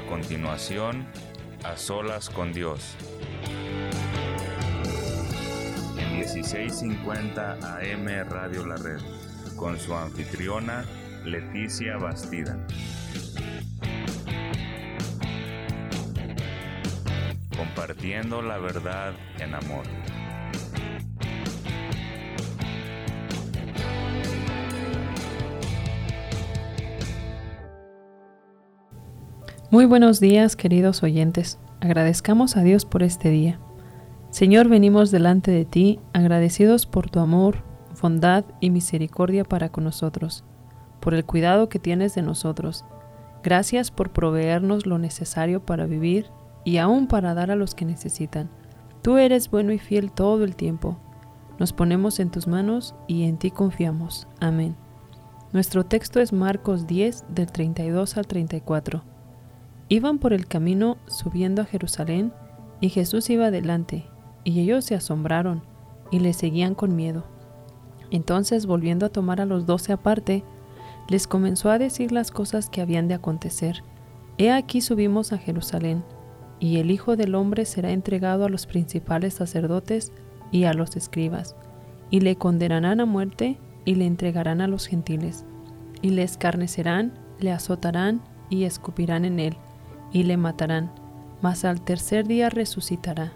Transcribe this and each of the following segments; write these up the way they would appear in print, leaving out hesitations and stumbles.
continuación, A Solas con Dios. En 1650 AM Radio La Red, con su anfitriona Leticia Bastida. Compartiendo la verdad en amor. Muy buenos días, queridos oyentes. Agradezcamos a Dios por este día. Señor, venimos delante de ti, agradecidos por tu amor, bondad y misericordia para con nosotros, por el cuidado que tienes de nosotros. Gracias por proveernos lo necesario para vivir y aún para dar a los que necesitan. Tú eres bueno y fiel todo el tiempo. Nos ponemos en tus manos y en ti confiamos. Amén. Nuestro texto es Marcos 10, del 32 al 34. Iban por el camino subiendo a Jerusalén, y Jesús iba delante, y ellos se asombraron, y le seguían con miedo. Entonces, volviendo a tomar a los 12 aparte, les comenzó a decir las cosas que habían de acontecer. He aquí subimos a Jerusalén, y el Hijo del Hombre será entregado a los principales sacerdotes y a los escribas, y le condenarán a muerte, y le entregarán a los gentiles, y le escarnecerán, le azotarán, y escupirán en él, y le matarán, mas al tercer día resucitará.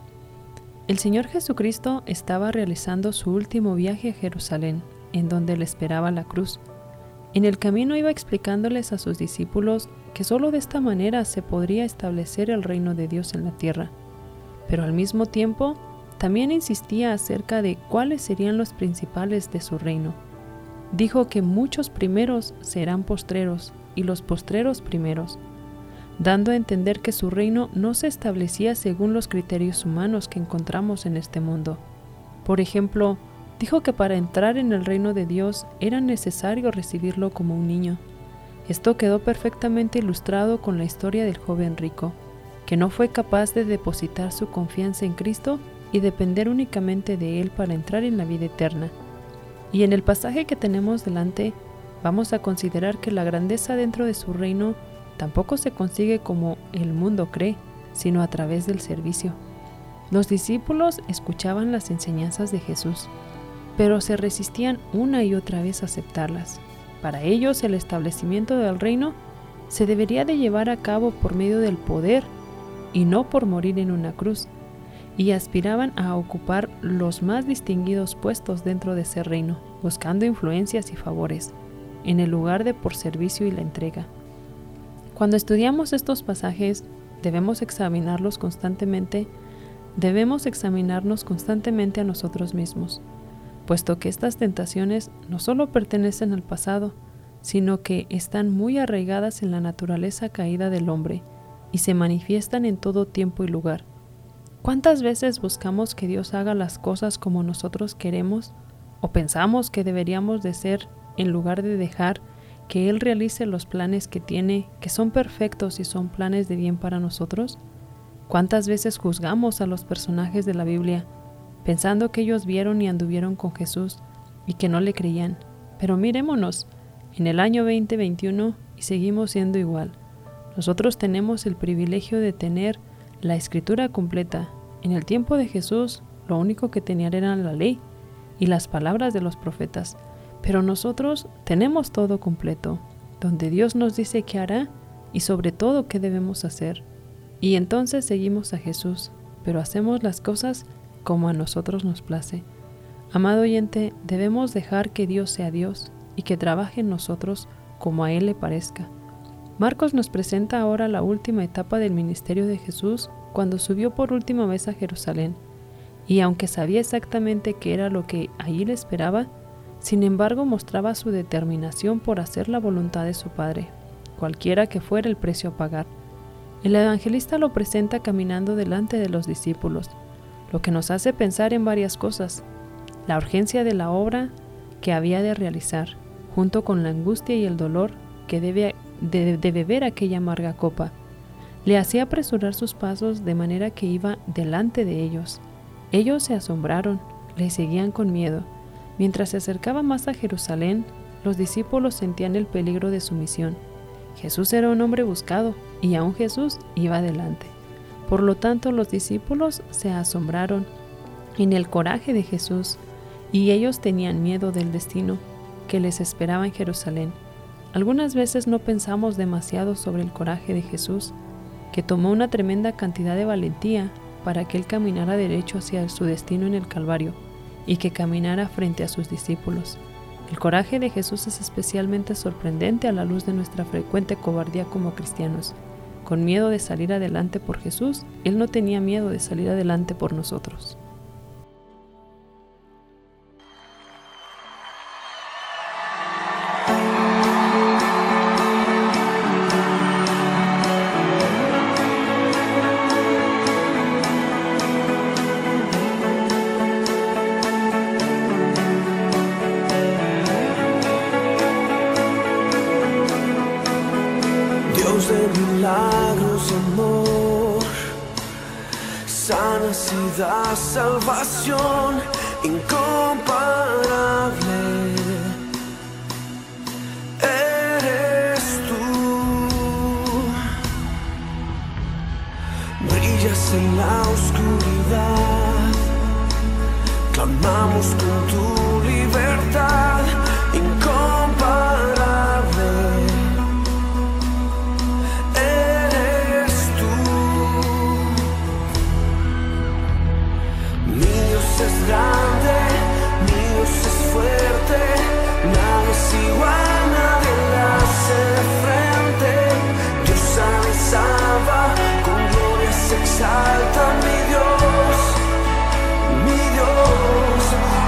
El Señor Jesucristo estaba realizando su último viaje a Jerusalén, en donde le esperaba la cruz. En el camino iba explicándoles a sus discípulos que solo de esta manera se podría establecer el reino de Dios en la tierra. Pero al mismo tiempo, también insistía acerca de cuáles serían los principales de su reino. Dijo que muchos primeros serán postreros y los postreros primeros, dando a entender que su reino no se establecía según los criterios humanos que encontramos en este mundo. Por ejemplo, dijo que para entrar en el reino de Dios era necesario recibirlo como un niño. Esto quedó perfectamente ilustrado con la historia del joven rico, que no fue capaz de depositar su confianza en Cristo y depender únicamente de Él para entrar en la vida eterna. Y en el pasaje que tenemos delante, vamos a considerar que la grandeza dentro de su reino tampoco se consigue como el mundo cree, sino a través del servicio. Los discípulos escuchaban las enseñanzas de Jesús, pero se resistían una y otra vez a aceptarlas. Para ellos, el establecimiento del reino se debería de llevar a cabo por medio del poder y no por morir en una cruz, y aspiraban a ocupar los más distinguidos puestos dentro de ese reino, buscando influencias y favores, en el lugar de por servicio y la entrega. Cuando estudiamos estos pasajes, debemos examinarnos constantemente a nosotros mismos, puesto que estas tentaciones no solo pertenecen al pasado, sino que están muy arraigadas en la naturaleza caída del hombre y se manifiestan en todo tiempo y lugar. ¿Cuántas veces buscamos que Dios haga las cosas como nosotros queremos o pensamos que deberíamos de ser en lugar de dejar que Él realice los planes que tiene, que son perfectos y son planes de bien para nosotros? ¿Cuántas veces juzgamos a los personajes de la Biblia, pensando que ellos vieron y anduvieron con Jesús y que no le creían? Pero mirémonos, en el año 2021 y seguimos siendo igual. Nosotros tenemos el privilegio de tener la Escritura completa. En el tiempo de Jesús, lo único que tenían era la ley y las palabras de los profetas. Pero nosotros tenemos todo completo, donde Dios nos dice qué hará y sobre todo qué debemos hacer. Y entonces seguimos a Jesús, pero hacemos las cosas como a nosotros nos place. Amado oyente, debemos dejar que Dios sea Dios y que trabaje en nosotros como a Él le parezca. Marcos nos presenta ahora la última etapa del ministerio de Jesús cuando subió por última vez a Jerusalén. Y aunque sabía exactamente qué era lo que allí le esperaba, sin embargo mostraba su determinación por hacer la voluntad de su Padre, cualquiera que fuera el precio a pagar. El evangelista lo presenta caminando delante de los discípulos, lo que nos hace pensar en varias cosas: la urgencia de la obra que había de realizar, junto con la angustia y el dolor que de beber aquella amarga copa. Le hacía apresurar sus pasos de manera que iba delante de ellos. Ellos se asombraron, le seguían con miedo. Mientras se acercaba más a Jerusalén, los discípulos sentían el peligro de su misión. Jesús era un hombre buscado y aún Jesús iba adelante. Por lo tanto, los discípulos se asombraron en el coraje de Jesús y ellos tenían miedo del destino que les esperaba en Jerusalén. Algunas veces no pensamos demasiado sobre el coraje de Jesús, que tomó una tremenda cantidad de valentía para que Él caminara derecho hacia su destino en el Calvario y que caminara frente a sus discípulos. El coraje de Jesús es especialmente sorprendente a la luz de nuestra frecuente cobardía como cristianos. Con miedo de salir adelante por Jesús, Él no tenía miedo de salir adelante por nosotros. De milagros, amor, sanas y da salvación incomparable. Eres tú, brillas en la oscuridad, clamamos con tu libertad incomparable. Es grande, mi Dios es fuerte, nada es igual, nadie le hace frente. Dios sana y salva, con gloria se exalta mi Dios, mi Dios.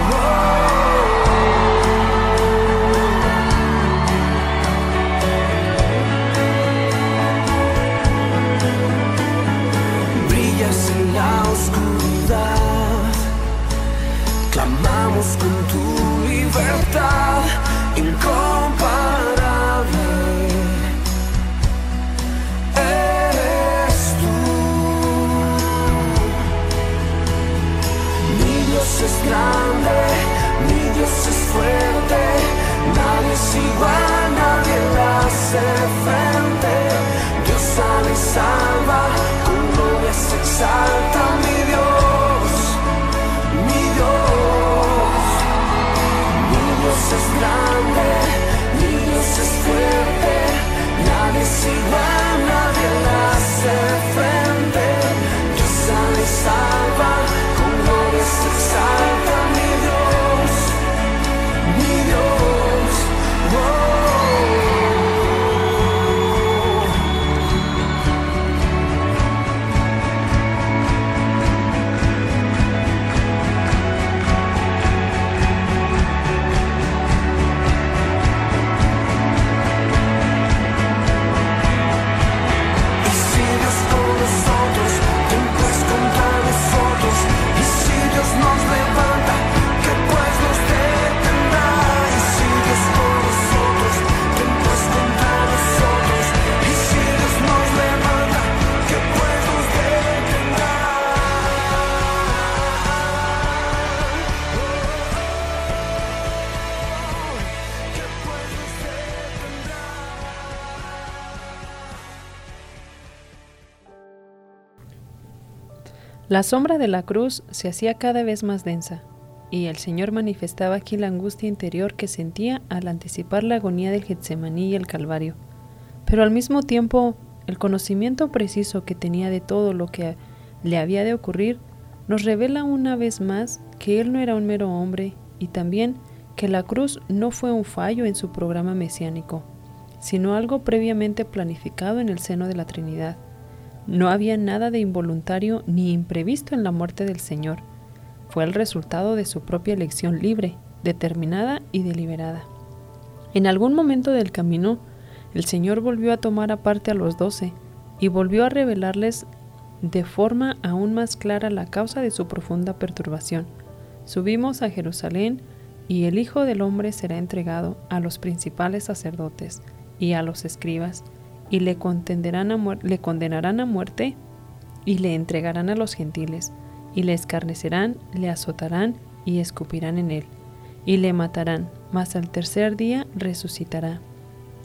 Brillas en la oscuridad, clamamos con tu libertad incomparable. Eres tú, mi Dios es grande, mi Dios es fuerte, nadie es igual, nadie le hace frente. Dios sana y salva, con gloria se exalta mi Dios, mi Dios. Mi Dios es grande, mi Dios es fuerte, nadie es igual, nadie le hace frente. Dios sana y salva, con gloria se exalta mi Dios, mi Dios. La sombra de la cruz se hacía cada vez más densa, y el Señor manifestaba aquí la angustia interior que sentía al anticipar la agonía del Getsemaní y el Calvario. Pero al mismo tiempo, el conocimiento preciso que tenía de todo lo que le había de ocurrir nos revela una vez más que Él no era un mero hombre y también que la cruz no fue un fallo en su programa mesiánico, sino algo previamente planificado en el seno de la Trinidad. No había nada de involuntario ni imprevisto en la muerte del Señor. Fue el resultado de su propia elección libre, determinada y deliberada. En algún momento del camino, el Señor volvió a tomar aparte a los 12 y volvió a revelarles de forma aún más clara la causa de su profunda perturbación. Subimos a Jerusalén y el Hijo del Hombre será entregado a los principales sacerdotes y a los escribas, y le condenarán a muerte y le entregarán a los gentiles, y le escarnecerán, le azotarán y escupirán en él, y le matarán, mas al tercer día resucitará.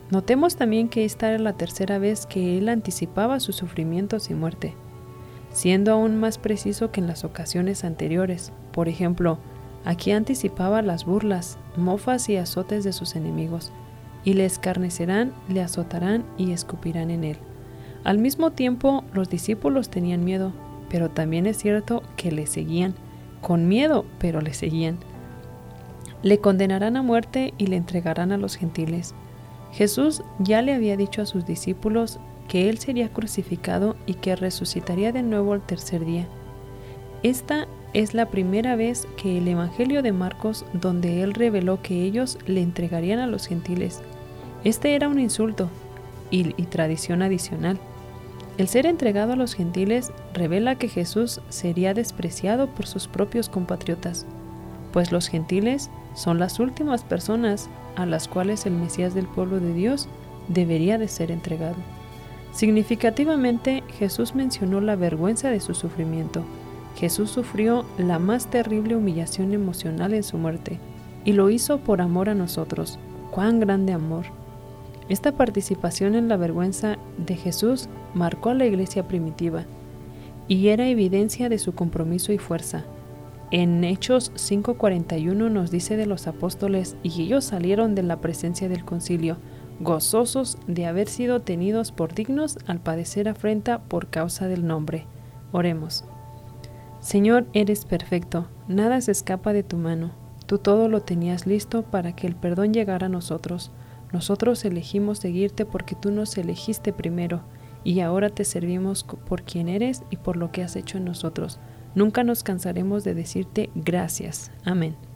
Notemos también que esta era la tercera vez que él anticipaba sus sufrimientos y muerte, siendo aún más preciso que en las ocasiones anteriores. Por ejemplo, aquí anticipaba las burlas, mofas y azotes de sus enemigos, y le escarnecerán, le azotarán y escupirán en él. Al mismo tiempo, los discípulos tenían miedo, pero también es cierto que le seguían, con miedo, pero le seguían. Le condenarán a muerte y le entregarán a los gentiles. Jesús ya le había dicho a sus discípulos que él sería crucificado y que resucitaría de nuevo al tercer día. Esta es la primera vez que el Evangelio de Marcos donde él reveló que ellos le entregarían a los gentiles. Este era un insulto y tradición adicional. El ser entregado a los gentiles revela que Jesús sería despreciado por sus propios compatriotas, pues los gentiles son las últimas personas a las cuales el Mesías del pueblo de Dios debería de ser entregado. Significativamente, Jesús mencionó la vergüenza de su sufrimiento. Jesús sufrió la más terrible humillación emocional en su muerte, y lo hizo por amor a nosotros. ¡Cuán grande amor! Esta participación en la vergüenza de Jesús marcó a la iglesia primitiva, y era evidencia de su compromiso y fuerza. En Hechos 5:41 nos dice de los apóstoles, y ellos salieron de la presencia del concilio, gozosos de haber sido tenidos por dignos al padecer afrenta por causa del nombre. Oremos. Señor, eres perfecto, nada se escapa de tu mano. Tú todo lo tenías listo para que el perdón llegara a nosotros. Nosotros elegimos seguirte porque tú nos elegiste primero, y ahora te servimos por quien eres y por lo que has hecho en nosotros. Nunca nos cansaremos de decirte gracias. Amén.